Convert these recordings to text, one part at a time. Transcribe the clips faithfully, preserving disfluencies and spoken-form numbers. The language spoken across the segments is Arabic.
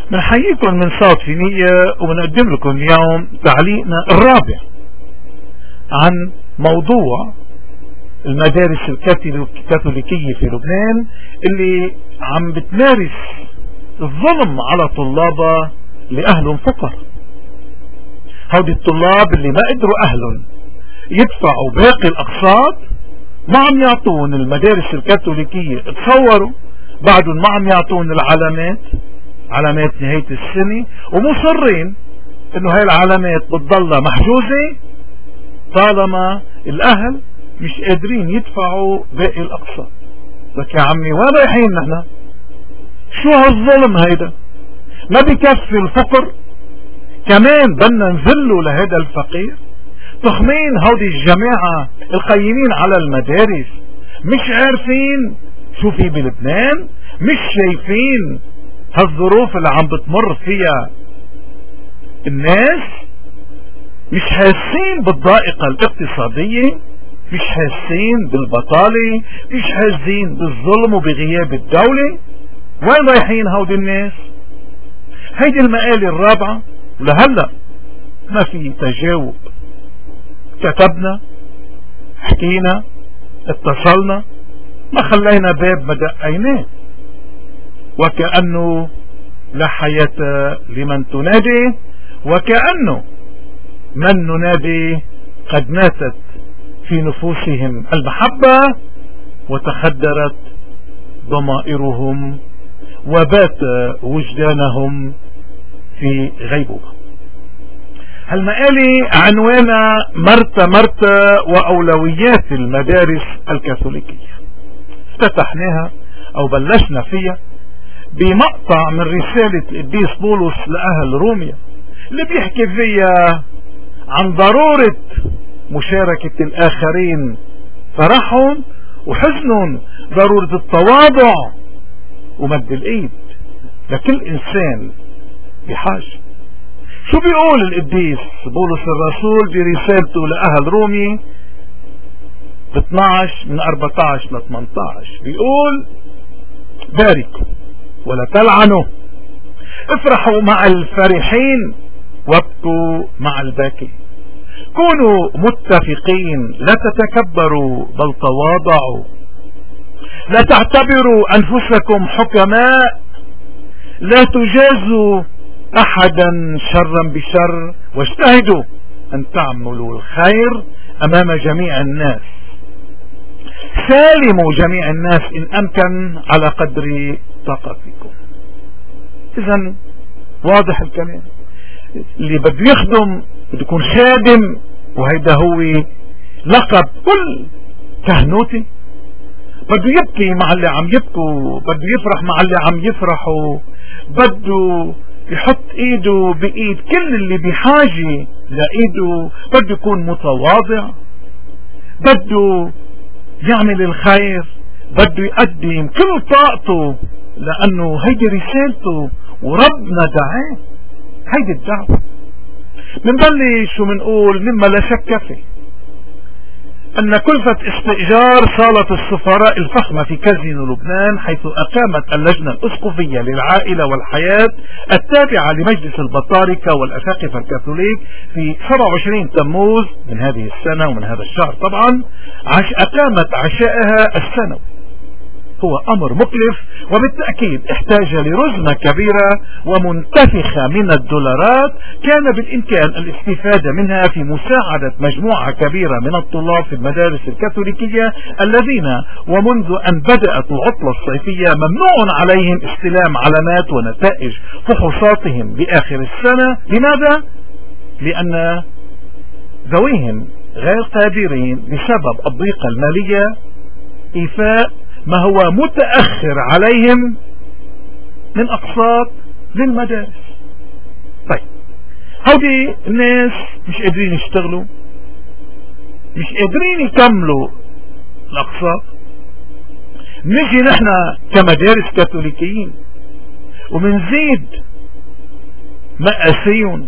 بنحييكم من صوت في نية وبنقدم لكم اليوم تعليقنا الرابع عن موضوع المدارس الكاثوليكية في لبنان اللي عم بتمارس الظلم على طلابها لأهلهم فقر. هودي الطلاب اللي ما قدروا أهلهم يدفعوا باقي الأقساط ما عم يعطون المدارس الكاثوليكية، تصوروا بعدهم ما عم يعطون العلامات، علامات نهاية السنة، ومصرين انه هاي العلامات بتضلها محجوزة طالما الاهل مش قادرين يدفعوا باقي الاقساط. لك يا عمي وين رايحين نحن؟ شو هالظلم هيدا؟ ما بكفي الفقر كمان بدنا نذله لهذا الفقير؟ تخمين هودي الجماعة القيمين على المدارس مش عارفين شو في بلبنان؟ مش شايفين هالظروف اللي عم بتمر فيها الناس؟ مش حاسين بالضائقة الاقتصادية؟ مش حاسين بالبطالة؟ مش حاسين بالظلم وبغياب الدولة؟ وين رايحين هودي الناس؟ هيدي المقالة الرابعة ولهلا ما في تجاوب. كتبنا، حكينا، اتصلنا، ما خلينا باب ما دقيناه، وكأنه لا حياة لمن تنادي، وكأنه من ننادي قد ماتت في نفوسهم المحبة وتخدرت ضمائرهم وبات وجدانهم في غيبوبة. هالمقالة عنوانها مرتة مرتة وأولويات المدارس الكاثوليكية. افتتحناها أو بلشنا فيها بمقطع من رسالة القديس بولس لأهل روميا اللي بيحكي فيها عن ضرورة مشاركة الآخرين فرحهم وحزنهم، ضرورة التواضع ومد الإيد لكل إنسان بحاجة. شو بيقول القديس بولس الرسول برسالته لأهل رومي ب اثنعش من أربعتعش ل ثمنتعش؟ بيقول: باركوا ولا تلعنوا، افرحوا مع الفرحين وابكوا مع الباكين، كونوا متفقين لا تتكبروا بل تواضعوا، لا تعتبروا أنفسكم حكماء، لا تجازوا أحدا شرا بشر، واجتهدوا أن تعملوا الخير أمام جميع الناس، سالموا جميع الناس إن أمكن على قدر طاقتكم. إذن واضح الكلام، اللي بده يخدم بده يكون خادم، وهيدا هو لقب كل كهنوتي. بده يبكي مع اللي عم يبكوا، بده يفرح مع اللي عم يفرحوا، بده يحط ايده بايد كل اللي بحاجة لايده، بده يكون متواضع، بده يعمل الخير، بده يقدم كل طاقته، لانه هيدي رسالته وربنا دعاه. هيدي الدعوة. منبلش ومنقول مما لا شك فيه أن كلفة استئجار صالة السفراء الفخمة في كازينو لبنان، حيث أقامت اللجنة الأسقفية للعائلة والحياة التابعة لمجلس البطاركة والأساقفة الكاثوليك في سبعة وعشرين تموز من هذه السنة ومن هذا الشهر طبعا، عش أقامت عشائها السنوي، هو أمر مكلف وبالتأكيد احتاج لرزمة كبيرة ومنتفخة من الدولارات كان بالإمكان الاستفادة منها في مساعدة مجموعة كبيرة من الطلاب في المدارس الكاثوليكية الذين ومنذ أن بدأت العطلة الصيفية ممنوع عليهم استلام علامات ونتائج فحوصاتهم بآخر السنة. لماذا؟ لأن ذويهم غير قادرين بسبب الضيقة المالية إيفاء ما هو متأخر عليهم من أقساط للمدارس. طيب هودي الناس مش قادرين يشتغلوا، مش قادرين يكملوا الأقساط، نجي نحن كمدارس كاثوليكيين ومنزيد مقاسيهم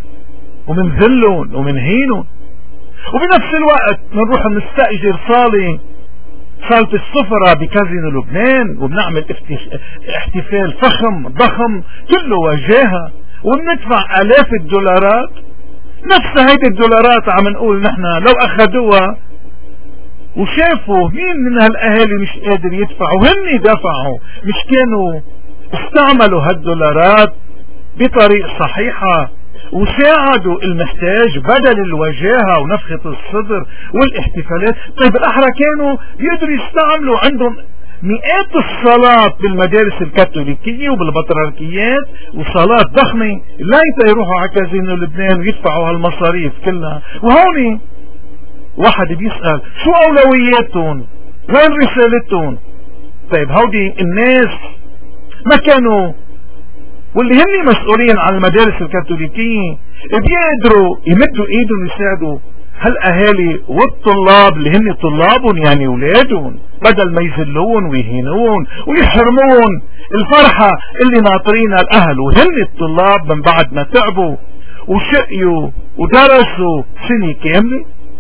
ومنذلهم ومنهينهم، وبنفس الوقت بنروح نستأجر صالة صالة السفرة بكازينو لبنان، وبنعمل احتفال فخم ضخم كله وجاهة، وبندفع آلاف الدولارات. نفس هيدي الدولارات عم نقول نحن لو أخذوها وشافوا مين من هالأهالي مش قادر يدفع وهن دفعوا، مش كانوا استعملوا هالدولارات بطريقة صحيحة وساعدوا المحتاج بدل الوجاهة ونفخة الصدر والاحتفالات. طيب الأحرى كانوا بيقدروا يستعملوا عندهم مئات الصلاة بالمدارس الكاثوليكية وبالبطريركيات وصلاة ضخمة، لا يروحوا على كازينو لبنان ويدفعوا هالمصاريف كلها. وهون واحد بيسأل شو أولوياتهم، وين رسالتهم؟ طيب هودي الناس ما كانوا، واللي هن مسؤولين عن المدارس الكاثوليكية بيقدروا يمدوا ايدهم يساعدوا هالاهالي والطلاب اللي هن طلابهم يعني اولادهم، بدل ما يذلون ويهينون ويحرمون الفرحة اللي ناطرينها الاهل وهن الطلاب من بعد ما تعبوا وشقيوا ودرسوا سنة كاملة.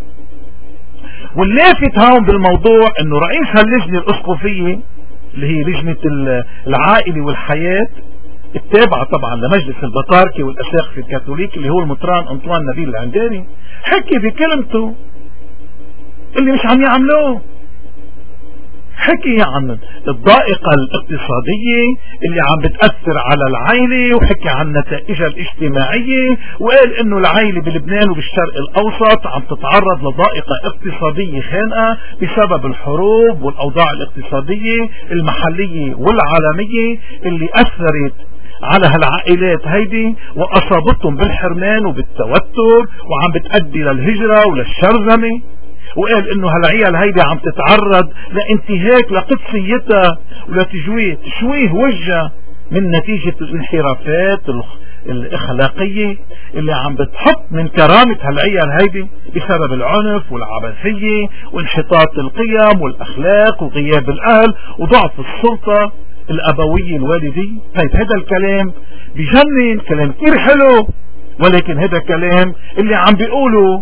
واللافت هون بالموضوع انه رئيس هاللجنة الاسقفية اللي هي لجنة العائلة والحياة التابعة طبعا لمجلس البطاركة والأساقفة الكاثوليك اللي هو المطران أنطوان نبيل العنداني، حكي بكلمته اللي مش عم يعملوه، حكي عن الضائقة الاقتصادية اللي عم بتأثر على العائلة، وحكي عن نتائجها الاجتماعية، وقال انه العائلة بلبنان وبالشرق الاوسط عم تتعرض لضائقة اقتصادية خانقة بسبب الحروب والاوضاع الاقتصادية المحلية والعالمية اللي اثرت على هالعائلات هيدي واصابتهم بالحرمان وبالتوتر وعم بتأدي للهجرة وللشرذمة. وقال انه هالعيال هيدي عم تتعرض لانتهاك لقدسيتها ولتشويه تشويه وجهها من نتيجة الانحرافات الاخلاقية اللي عم بتحط من كرامة هالعيال هيدي بسبب العنف والعبثية وانحطاط القيم والاخلاق وغياب الاهل وضعف السلطة الابوية الوالدية. طيب هذا الكلام بجنن، كلام كتير حلو، ولكن هذا كلام اللي عم بيقوله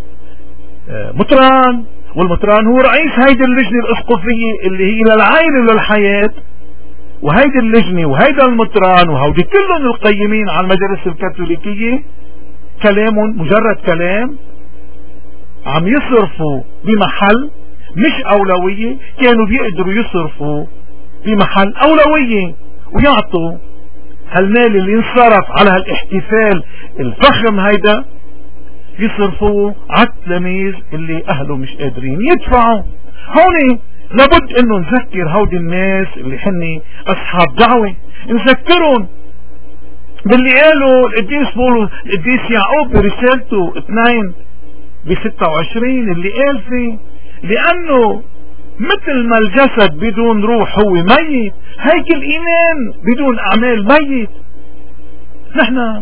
مطران، والمطران هو رئيس هيدي اللجنة الاسقفية اللي هي للعائلة وللحياة، وهيدي اللجنة وهيدا المطران وهودي كلهم القيمين على المدارس الكاثوليكية كلامهم مجرد كلام عم يصرفوا بمحل مش أولوية. كانوا بيقدروا يصرفوا بمحل أولوية ويعطوا هالمال اللي انصرف على هالاحتفال الفخم هيدا يصرفوا على التلاميذ اللي اهله مش قادرين يدفعوا. هون لابد انه نذكر هودي الناس اللي حني اصحاب دعوة، نذكرهم باللي قالوا القديس بولس القديس يعقوب برسالته اثنين بستة وعشرين اللي قال فيه لانه مثل ما الجسد بدون روح هو ميت، هيك الايمان بدون اعمال ميت. نحن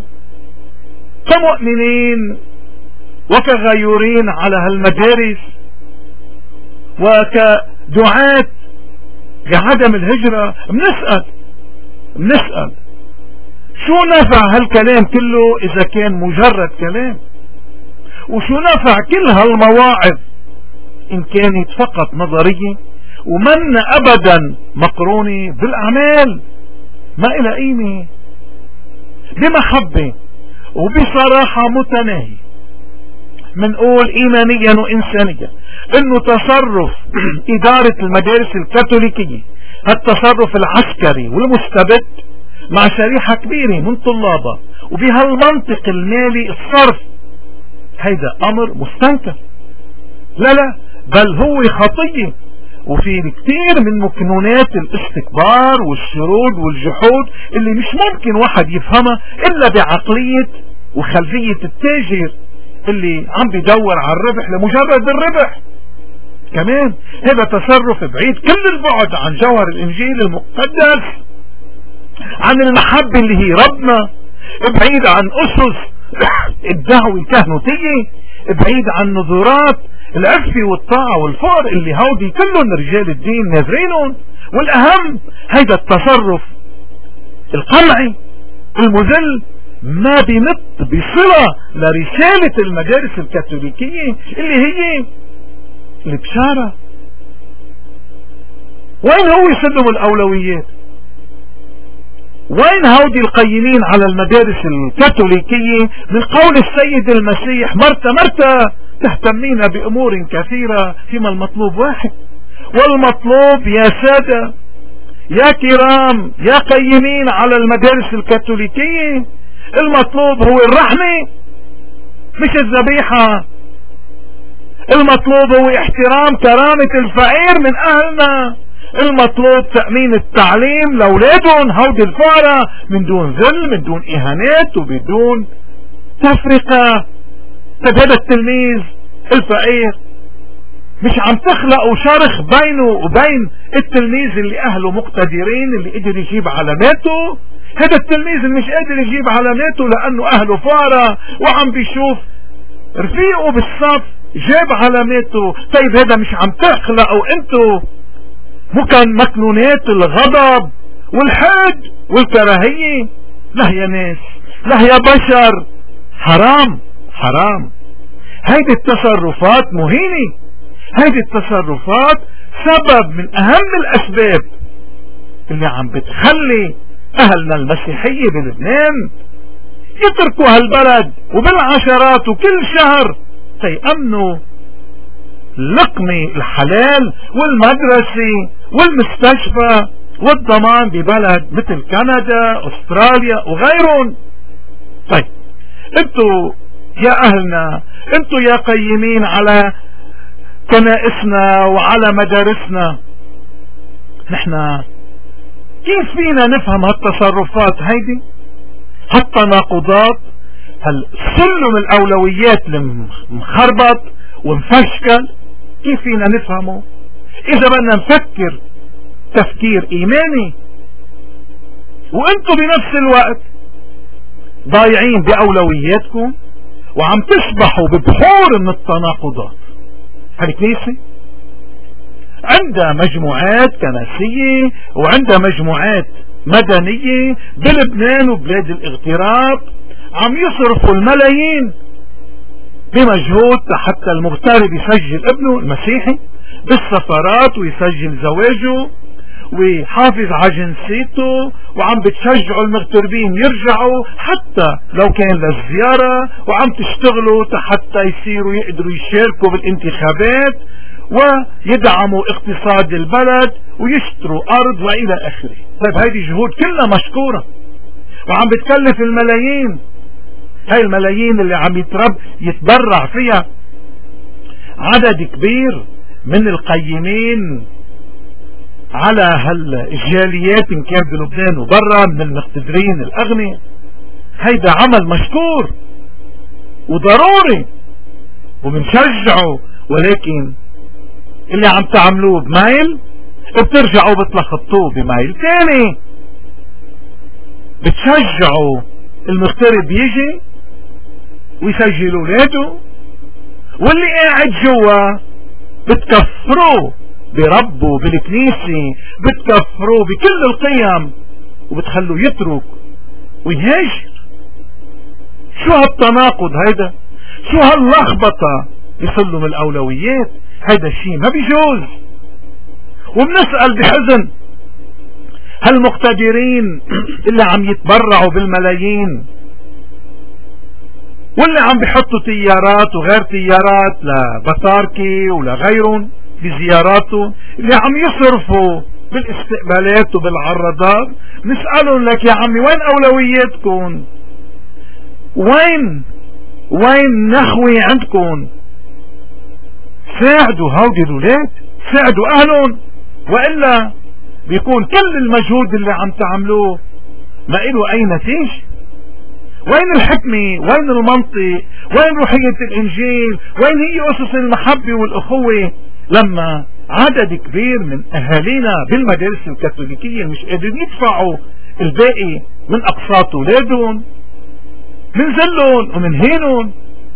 كمؤمنين وكغيورين على هالمدارس وكدعاة لعدم الهجرة بنسأل بنسأل شو نفع هالكلام كله اذا كان مجرد كلام، وشو نفع كل هالمواعظ ان كانت فقط نظرية ومن ابدا مقرونة بالاعمال. ما إلى قيمة. بمحبة وبصراحة متناهية منقول ايمانيا وانسانيا انه تصرف ادارة المدارس الكاثوليكية التصرف العسكري والمستبد مع شريحة كبيرة من طلابها وبهالمنطق المالي الصرف هيدا امر مستنكر. لا لا بل هو خطية، وفي كتير من مكنونات الاستكبار والشرود والجحود اللي مش ممكن واحد يفهمها الا بعقلية وخلفية التاجر اللي عم بيدور على الربح لمجرد الربح. كمان هذا تصرف بعيد كل البعد عن جوهر الانجيل المقدس، عن المحبة اللي هي ربنا، بعيد عن اسس الدعوة الكهنوتية، بعيد عن نظرات العفة والطاعة والفقر اللي هودي كلهم رجال الدين ناظرينهم. والاهم هيدا التصرف القمعي المذل ما بينط بصلة لرسالة المدارس الكاثوليكية اللي هي البشارة وين هو يسلم الأولويات؟ وين هودي القيمين على المدارس الكاثوليكية من قول السيد المسيح مرتا مرتا تهتمين بأمور كثيرة فيما المطلوب واحد؟ والمطلوب يا سادة يا كرام يا قيمين على المدارس الكاثوليكية، المطلوب هو الرحمة مش الذبيحة. المطلوب هو احترام كرامة الفقير من أهلنا. المطلوب تأمين التعليم لأولادهم هودي الفقراء من دون ذل، من دون إهانات وبدون تفرقة. طيب هذا التلميذ الفقير مش عم تخلقوا شرخ بينه وبين التلميذ اللي أهله مقتدرين اللي قدر يجيب علاماته؟ هذا التلميذ اللي مش قادر يجيب علاماته لأنه أهله فقراء وعم بيشوف رفيقه بالصف جاب علاماته. طيب هذا مش عم تخلقوا انتو ممكن مكنونات الغضب والحقد والكراهية؟ لا يا ناس، لا يا بشر، حرام حرام. هيدي التصرفات مهينة، هيدي التصرفات سبب من اهم الاسباب اللي عم بتخلي اهلنا المسيحية بلبنان يتركوا هالبلد وبالعشرات وكل شهر تيأمنوا لقمة الحلال والمدرسة والمستشفى والضمان ببلد مثل كندا استراليا وغيرهم. طيب انتوا يا اهلنا، انتوا يا قيمين على كنائسنا وعلى مدارسنا، نحنا كيف فينا نفهم هالتصرفات هيدي، هالتناقضات، هالسلم الاولويات المخربط ومفشكل؟ كيف فينا نفهمه اذا بدنا نفكر تفكير ايماني؟ وانتم بنفس الوقت ضايعين باولوياتكم وعم تسبحوا ببحور من التناقضات. هالكنيسة عندها مجموعات كنسية وعندها مجموعات مدنية بلبنان وبلاد الاغتراب عم يصرفوا الملايين بمجهود حتى المغترب يسجل ابنه المسيحي بالسفارات ويسجل زواجه ويحافظ على جنسيته، وعم بتشجعوا المغتربين يرجعوا حتى لو كان للزيارة، وعم تشتغلوا حتى يصيروا يقدروا يشاركوا بالانتخابات ويدعموا اقتصاد البلد ويشتروا ارض والى اخره. طيب هذه جهود كلها مشكورة وعم بتكلف الملايين. هاي الملايين اللي عم يترب يتبرع فيها عدد كبير من القيمين على هالجاليات ان كان بلبنان وبرا من المقتدرين الاغنياء. هيدا عمل مشكور وضروري وبنشجعه، ولكن اللي عم تعملوه بمايل بترجعوا بتلخبطوه بمايل تاني. بتشجعوا المغترب يجي ويسجل اولاده، واللي قاعد جوا بتكفروه بربه بالكنيسة، بتكفروه بكل القيم وبتخلوه يترك ويهاجر. شو هالتناقض هيدا؟ شو هاللخبطة بسلم الاولويات؟ هيدا الشيء ما بيجوز. وبنسأل بحزن هالمقتدرين اللي عم يتبرعوا بالملايين واللي عم بيحطوا تيارات وغير تيارات لبطاركي ولغيرهم بزياراته، اللي عم يصرفوا بالاستقبالات وبالعرضات، نسألهم لك يا عمي وين اولوياتكم؟ وين وين نخوي عندكم؟ ساعدوا هودي الولاد، ساعدوا اهلهم، وإلا بيكون كل المجهود اللي عم تعملوه ما إله اي نتيجة. وين الحكمة؟ وين المنطق؟ وين روحية الانجيل؟ وين هي اسس المحبة والاخوة لما عدد كبير من اهالينا بالمدارس الكاثوليكية مش قادرين يدفعوا الباقي من اقساط اولادهم، من ذلهم ومن هينهم؟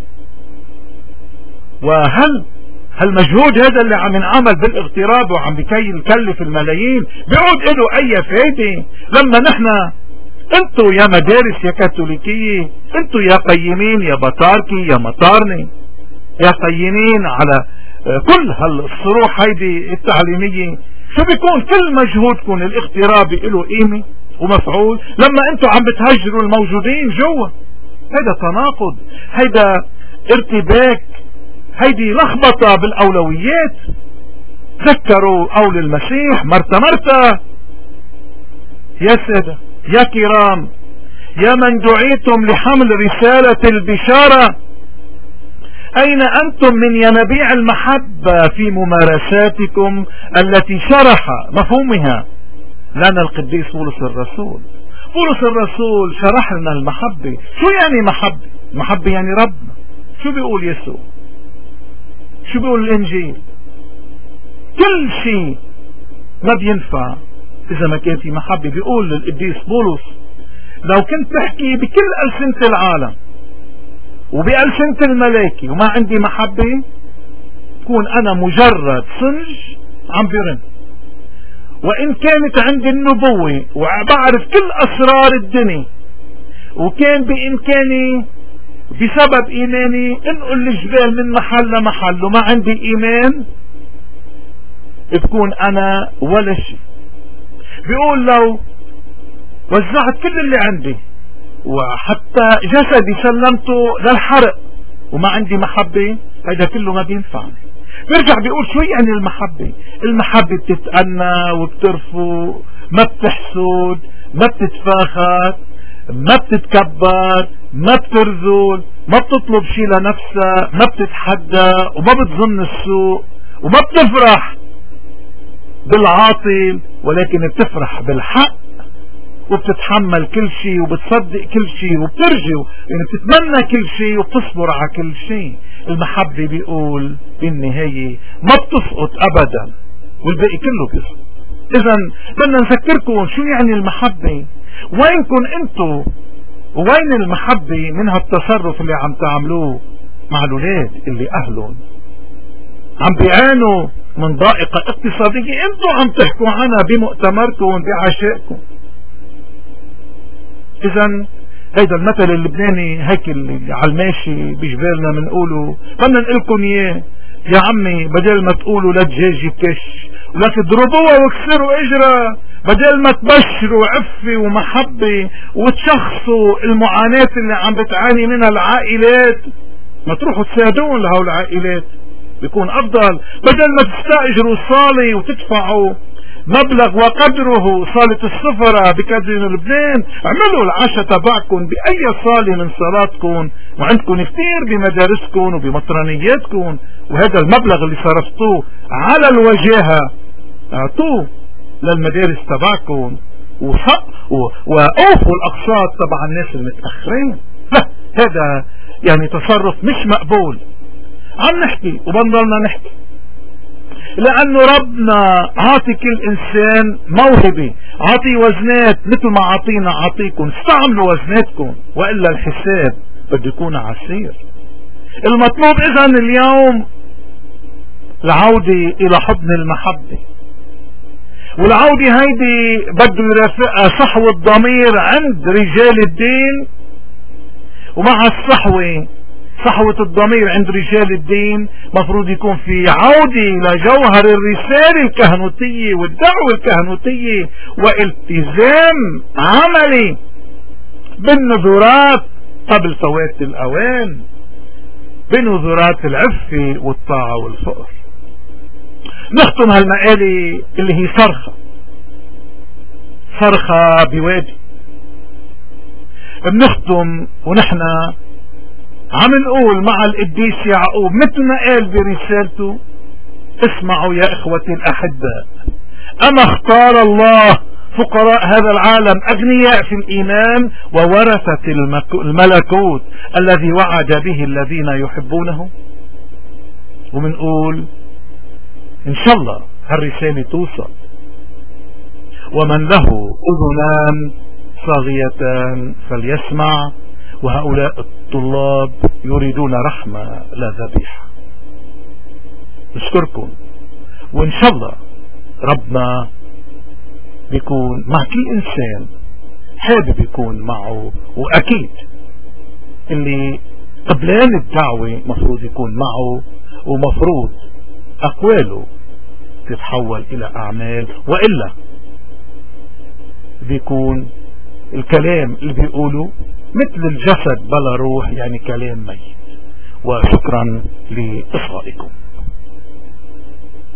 وهل هالمجهود هذا اللي عم ينعمل بالاغتراب وعم بكي يكلف الملايين بيعود له اي فايدة لما نحن انتو يا مدارس يا كاثوليكية، انتو يا قيمين يا بطاركي يا مطارني يا قيمين على كل هالصروح هيدي التعليمية، شو بيكون كل مجهودكم الاغترابي له قيمة ومفعول لما انتوا عم بتهجروا الموجودين جوا؟ هيدا تناقض، هيدا ارتباك، هيدي لخبطة بالاولويات. ذكروا قول المسيح مرتا مرتا. يا سادة يا كرام، يا من دعيتم لحمل رسالة البشارة، أين أنتم من ينابيع المحبة في ممارساتكم التي شرح مفهومها لنا القديس بولس الرسول؟ بولس الرسول شرح لنا المحبة. شو يعني محبة؟ محبة يعني ربنا. شو بيقول يسوع؟ شو بيقول الإنجيل؟ كل شيء ما بينفع إذا ما كان في محبة. بيقول للقديس بولس لو كنت تحكي بكل ألسنة العالم وبألسنة الملائكة وما عندي محبة، تكون أنا مجرد صنج عم برن. وإن كانت عندي النبوة وبعرف كل أسرار الدنيا، وكان بإمكاني بسبب إيماني انقل الجبال من محل لمحل، وما عندي إيمان، بكون أنا ولا شيء. بيقول لو وزعت كل اللي عندي وحتى جسدي سلمته للحرق وما عندي محبة، هذا كله ما بينفعني. بيرجع بيقول شو يعني المحبة؟ المحبة بتتأنى وبترفو، ما بتحسد، ما بتتفاخر، ما بتتكبر، ما بترذل، ما بتطلب شيء لنفسها، ما بتتحدى وما بتظن السوء، وما بتفرح بالعاطل ولكن بتفرح بالحق، وبتتحمل كل شيء وبتصدق كل شيء وبترجو، يعني بتتمنى كل شيء وبتصبر على كل شيء. المحبة بيقول بالنهاية ما بتسقط ابدا والباقي كله بيسقط. اذا بدنا نذكركم شو يعني المحبة، وينكم انتو وين المحبة من هالتصرف اللي عم تعملوه مع الولاد اللي اهلهم عم بيعانوا من ضائقة اقتصادية انتو عم تحكوا عنها بمؤتمركم بعشائكم. اذا هيدا المثل اللبناني هيك اللي على الماشي بجبالنا بنقوله، بدنا نقلكم اياه يا عمي، بدل ما تقولوا لا دجاجي كش ولا تضربوها واكسروا اجرها، بدل ما تبشروا عفة ومحبة وتشخصوا المعاناة اللي عم بتعاني منها العائلات، ما تروحوا تساعدون لهول العائلات بيكون افضل. بدل ما تستأجروا صالة وتدفعوا مبلغ وقدره صالة السفرة بكازينو لبنان، اعملوا العشاء تبعكم بأي صالة من صالاتكم، وعندكم كتير بمدارسكم وبمطرانياتكم، وهذا المبلغ اللي صرفتوه على الوجاهة اعطوه للمدارس تبعكم، وأوفوا الأقساط تبع الناس المتأخرين. لا، هذا يعني تصرف مش مقبول. عم نحكي وبنضلنا نحكي لأنه ربنا عاطي كل إنسان موهبة، عاطي وزنات مثل ما عاطينا عاطيكم، استعملوا وزناتكم وإلا الحساب بده يكون عسير. المطلوب إذن اليوم العودة إلى حضن المحبة، والعودة هيدي بده يرافقها صحوة ضمير عند رجال الدين، ومع الصحوة صحوة الضمير عند رجال الدين مفروض يكون في عودة لجوهر الرسالة الكهنوتية والدعوة الكهنوتية، والتزام عملي بالنذورات قبل فوات الأوان، بنذورات العفة والطاعة والفقر. نختم هالمقالة اللي هي صرخة صرخة بوادي. بنختم ونحن عم نقول مع القديس يعقوب مثل ما قال برسالته: اسمعوا يا اخوتي الاحباء، اما اختار الله فقراء هذا العالم اغنياء في الايمان وورثة الملكوت الذي وعد به الذين يحبونه. ومنقول ان شاء الله هالرسالة توصل. ومن له اذنان صاغيتان فليسمع، وهؤلاء الطلاب يريدون رحمة لا ذبيحة. نشكركم، وإن شاء الله ربنا بيكون مع كل إنسان حابب يكون معه، وأكيد اللي قبلان الدعوة مفروض يكون معه، ومفروض أقواله تتحول إلى أعمال، وإلا بيكون الكلام اللي بيقوله مثل الجسد بلا روح، يعني كلام ميت. وشكرا لإصغائكم.